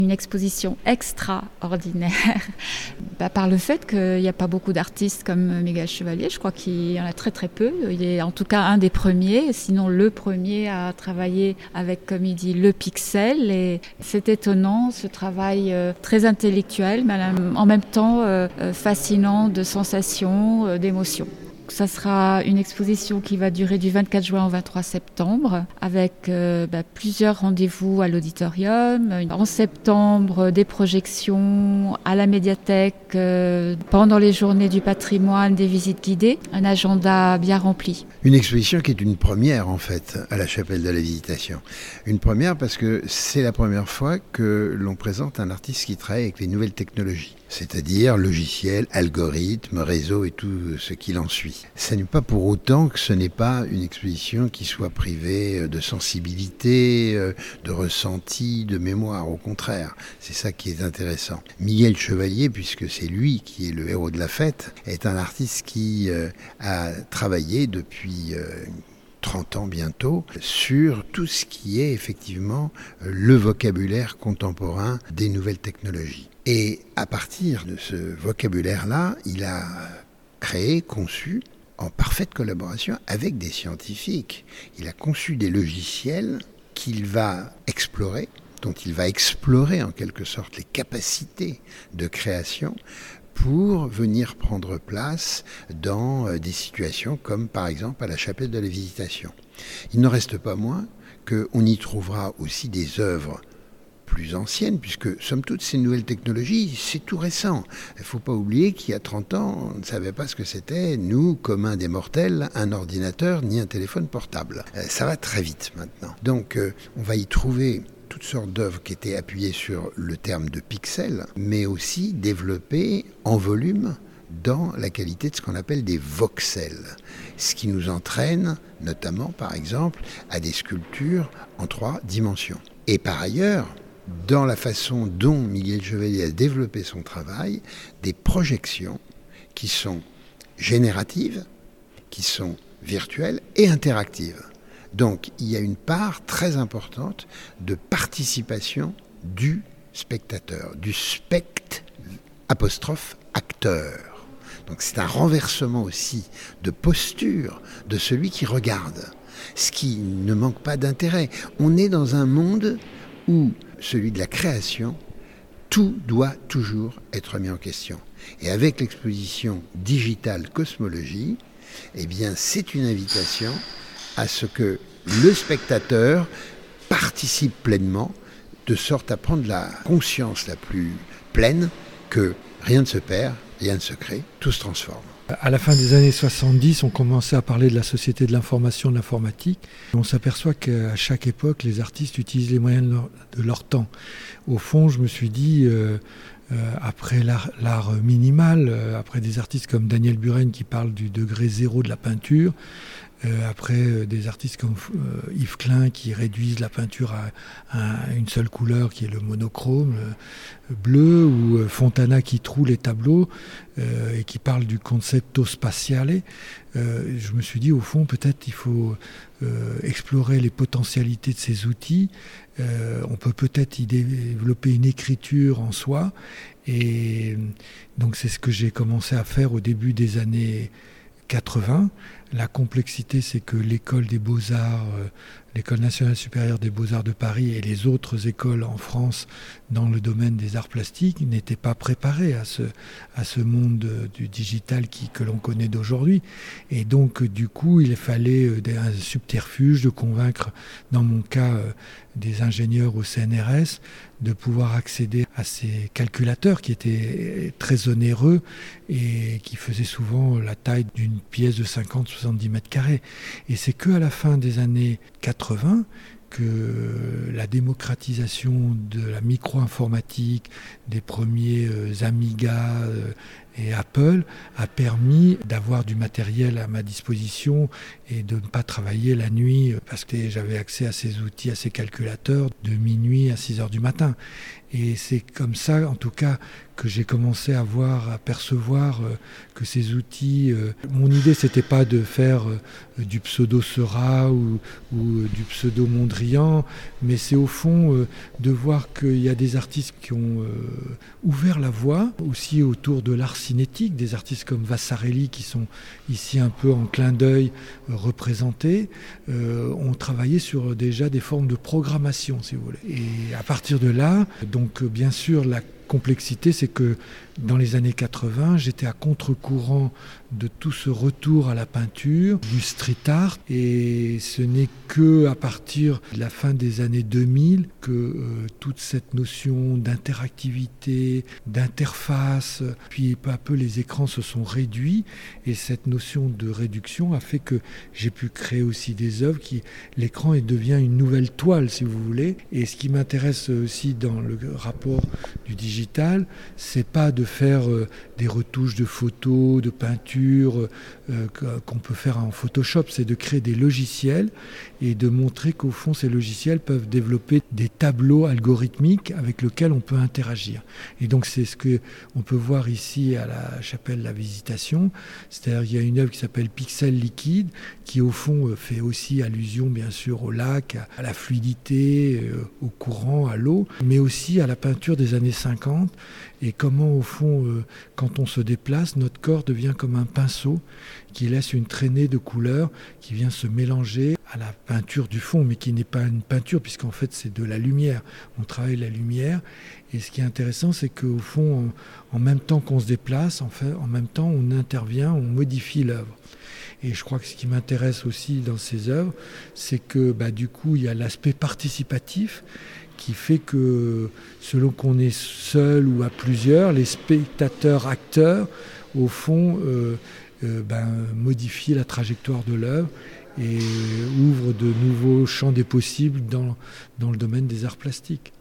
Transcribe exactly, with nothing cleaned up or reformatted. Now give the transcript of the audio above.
Une exposition extraordinaire bah, par le fait qu'il n'y a pas beaucoup d'artistes comme Miguel Chevalier. Je crois qu'il y en a très très peu. Il est en tout cas un des premiers, sinon le premier à travailler avec, comme il dit, le pixel. Et c'est étonnant, ce travail euh, très intellectuel, mais en même temps euh, fascinant de sensations, euh, d'émotions. Ça sera une exposition qui va durer du vingt-quatre juin au vingt-trois septembre avec euh, bah, plusieurs rendez-vous à l'auditorium. En septembre, des projections à la médiathèque euh, pendant les journées du patrimoine, des visites guidées, un agenda bien rempli. Une exposition qui est une première en fait à la Chapelle de la Visitation. Une première parce que c'est la première fois que l'on présente un artiste qui travaille avec les nouvelles technologies, c'est-à-dire logiciels, algorithmes, réseaux et tout ce qui l'ensuit. Ce n'est pas pour autant que ce n'est pas une exposition qui soit privée de sensibilité, de ressenti, de mémoire. Au contraire, c'est ça qui est intéressant. Miguel Chevalier, puisque c'est lui qui est le héros de la fête, est un artiste qui euh, a travaillé depuis euh, trente ans bientôt, sur tout ce qui est effectivement le vocabulaire contemporain des nouvelles technologies. Et à partir de ce vocabulaire-là, il a créé, conçu, en parfaite collaboration avec des scientifiques, il a conçu des logiciels qu'il va explorer, dont il va explorer en quelque sorte les capacités de création pour venir prendre place dans des situations comme par exemple à la Chapelle de la Visitation. Il n'en reste pas moins qu'on y trouvera aussi des œuvres plus anciennes, puisque somme toute ces nouvelles technologies, c'est tout récent. Il ne faut pas oublier qu'il y a trente ans, on ne savait pas ce que c'était, nous, communs des mortels, un ordinateur ni un téléphone portable. Ça va très vite maintenant. Donc euh, on va y trouver toutes sortes d'œuvres qui étaient appuyées sur le terme de pixel, mais aussi développées en volume dans la qualité de ce qu'on appelle des voxels. Ce qui nous entraîne notamment, par exemple, à des sculptures en trois dimensions. Et par ailleurs, dans la façon dont Miguel Chevalier a développé son travail, des projections qui sont génératives, qui sont virtuelles et interactives. Donc, il y a une part très importante de participation du spectateur, du spect apostrophe acteur. Donc, c'est un renversement aussi de posture de celui qui regarde, ce qui ne manque pas d'intérêt. On est dans un monde où celui de la création, tout doit toujours être mis en question. Et avec l'exposition digitale Cosmologie, eh bien, c'est une invitation à ce que le spectateur participe pleinement, de sorte à prendre la conscience la plus pleine que rien ne se perd, rien ne se crée, tout se transforme. À la fin des années soixante-dix, on commençait à parler de la société de l'information, de l'informatique. On s'aperçoit qu'à chaque époque, les artistes utilisent les moyens de leur, de leur temps. Au fond, je me suis dit, euh, euh, après l'art, l'art minimal, euh, après des artistes comme Daniel Buren qui parlent du degré zéro de la peinture, Euh, après euh, des artistes comme euh, Yves Klein qui réduisent la peinture à, à une seule couleur qui est le monochrome, le bleu, ou euh, Fontana qui troue les tableaux euh, et qui parle du concepto spatiale. Euh, je me suis dit, au fond, peut-être il faut euh, explorer les potentialités de ces outils. Euh, on peut peut-être y développer une écriture en soi. Et donc c'est ce que j'ai commencé à faire au début des années quatre-vingts. La complexité, c'est que l'école des beaux-arts, euh, l'école nationale supérieure des beaux-arts de Paris et les autres écoles en France dans le domaine des arts plastiques n'étaient pas préparées à ce, à ce monde de, du digital qui, que l'on connaît d'aujourd'hui. Et donc, du coup, il fallait euh, un subterfuge de convaincre, dans mon cas, euh, des ingénieurs au C N R S, de pouvoir accéder à ces calculateurs qui étaient très onéreux et qui faisaient souvent la taille d'une pièce de cinquante à soixante-dix mètres carrés. Et c'est qu'à la fin des années quatre-vingts que la démocratisation de la micro-informatique, des premiers euh, Amiga, euh, Et Apple a permis d'avoir du matériel à ma disposition et de ne pas travailler la nuit parce que j'avais accès à ces outils, à ces calculateurs de minuit à six heures du matin. Et c'est comme ça, en tout cas, que j'ai commencé à voir, à percevoir euh, que ces outils... Euh, mon idée, c'était pas de faire euh, du pseudo-Seurat ou, ou du pseudo-Mondrian, mais c'est au fond euh, de voir qu'il y a des artistes qui ont euh, ouvert la voie, aussi autour de l'art cinétique, des artistes comme Vassarelli qui sont ici un peu en clin d'œil euh, représentés, euh, ont travaillé sur déjà des formes de programmation, si vous voulez. Et à partir de là, donc bien sûr, la complexité, c'est que dans les années quatre-vingts, j'étais à contre-courant de tout ce retour à la peinture, du street art, et ce n'est que à partir de la fin des années deux mille que euh, toute cette notion d'interactivité, d'interface, puis peu à peu les écrans se sont réduits, et cette notion de réduction a fait que j'ai pu créer aussi des œuvres qui, l'écran devient une nouvelle toile, si vous voulez, et ce qui m'intéresse aussi dans le rapport du digital, c'est pas de faire euh, des retouches de photos, de peinture euh, qu'on peut faire en Photoshop, c'est de créer des logiciels et de montrer qu'au fond ces logiciels peuvent développer des tableaux algorithmiques avec lesquels on peut interagir. Et donc c'est ce qu'on peut voir ici à la chapelle de la Visitation, c'est-à-dire il y a une œuvre qui s'appelle Pixel Liquide qui au fond fait aussi allusion bien sûr au lac, à la fluidité, au courant, à l'eau, mais aussi à la peinture des années cinquante et comment au fond euh, quand on se déplace, notre corps devient comme un pinceau qui laisse une traînée de couleurs qui vient se mélanger à la peinture du fond, mais qui n'est pas une peinture puisqu'en fait c'est de la lumière. On travaille la lumière et ce qui est intéressant c'est qu'au fond en, en même temps qu'on se déplace, en, fait, en même temps on intervient, on modifie l'œuvre. Et je crois que ce qui m'intéresse aussi dans ces œuvres, c'est que bah, du coup il y a l'aspect participatif qui fait que selon qu'on est seul ou à plusieurs, les spectateurs, acteurs, au fond, euh, euh, ben, modifient la trajectoire de l'œuvre et ouvrent de nouveaux champs des possibles dans, dans le domaine des arts plastiques.